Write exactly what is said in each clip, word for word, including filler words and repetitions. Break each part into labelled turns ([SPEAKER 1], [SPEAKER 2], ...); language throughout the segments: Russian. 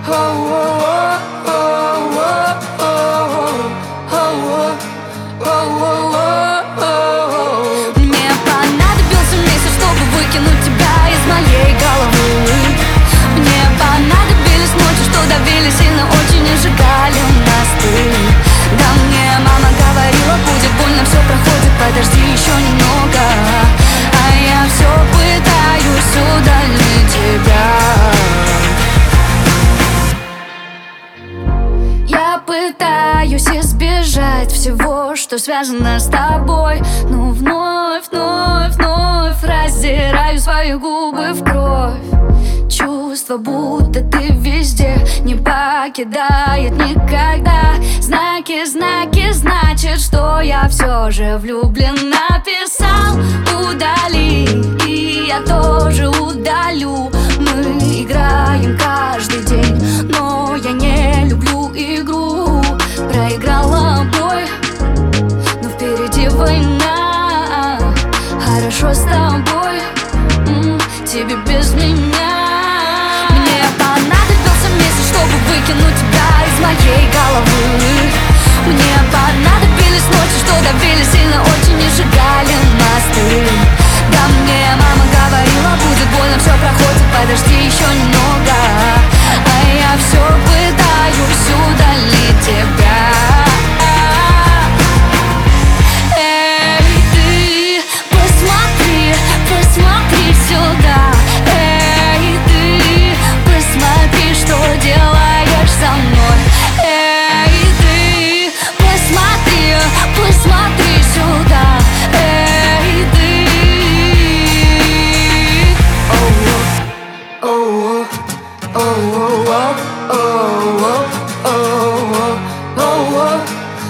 [SPEAKER 1] Мне понадобился месяц, чтобы выкинуть тебя из моей головы. Мне понадобились ночи, что давили сильно очень и сжигали мосты. Да мне мама говорила, будет больно, все проходит, подожди еще немного. А я все пытаюсь удалить тебя. Я пытаюсь избежать всего, что связано с тобой, но вновь, вновь, вновь раздираю свои губы в кровь. Чувство, будто ты везде, не покидает никогда. Знаки, знаки, значит, что я все же влюблен. Написал удали, и я тоже удалю. Мы играем каждый день, но я не люблю игру. Проиграла бой, но впереди война. Хорошо с тобой, м-м, тебе без меня. Мне понадобился месяц, чтобы выкинуть тебя из моей головы. Мне понадобились ночи, что давили сильно очень и сжигали мосты. Да мне мама говорила, будет больно, все проходит, подожди еще немного. А я все пытаюсь удалить тебя. Эй, ты, посмотри, посмотри сюда. Эй, ты, посмотри, что делаешь со мной. Эй, ты, посмотри, посмотри сюда. Эй, ты. Оу, оу, оу, оу, оу, оу,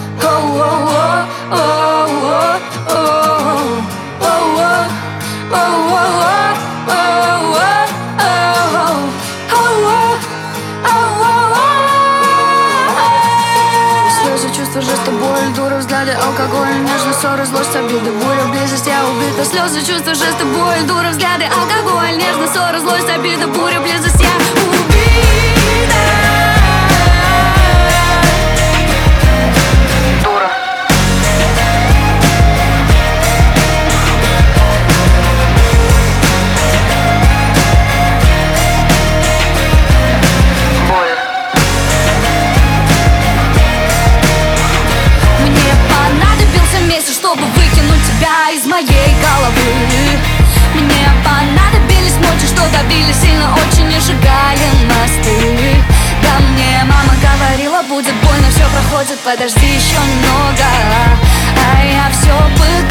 [SPEAKER 1] слезы, чувства, жесты, боль, дура, взгляды, алкоголь, нежность, ссоры, злость, обиды, буря, близость, я убита. Слезы, чувства, жесты, боль, дура, взгляды, алкоголь, нежность, ссоры, злость, обида, буря, близость, я убита. Чтобы выкинуть тебя из моей головы. Мне понадобились ночи, что давили сильно очень и сжигали мосты. Да мне мама говорила, будет больно, все проходит, подожди еще немного. А я все пытаюсь